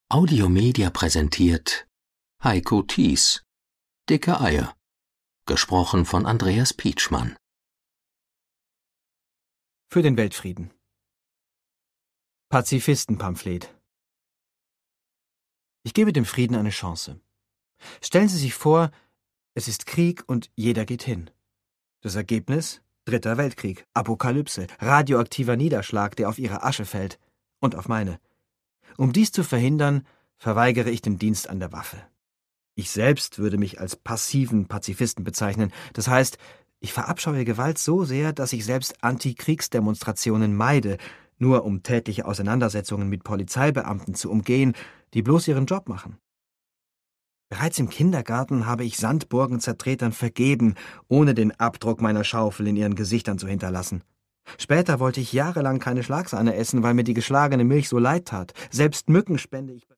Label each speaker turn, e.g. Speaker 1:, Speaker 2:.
Speaker 1: Audiomedia präsentiert Heiko Thies, Dicke Eier, gesprochen von Andreas Pietschmann.
Speaker 2: Für den Weltfrieden. Pazifistenpamphlet. Ich gebe dem Frieden eine Chance. Stellen Sie sich vor, es ist Krieg und jeder geht hin. Das Ergebnis? Dritter Weltkrieg, Apokalypse, radioaktiver Niederschlag, der auf Ihre Asche fällt und auf meine. Um dies zu verhindern, verweigere ich den Dienst an der Waffe. Ich selbst würde mich als passiven Pazifisten bezeichnen. Das heißt, ich verabscheue Gewalt so sehr, dass ich selbst Antikriegsdemonstrationen meide, nur um tätliche Auseinandersetzungen mit Polizeibeamten zu umgehen, die bloß ihren Job machen. Bereits im Kindergarten habe ich Sandburgenzertretern vergeben, ohne den Abdruck meiner Schaufel in ihren Gesichtern zu hinterlassen. Später wollte ich jahrelang keine Schlagsahne essen, weil mir die geschlagene Milch so leid tat. Selbst Mücken spende ich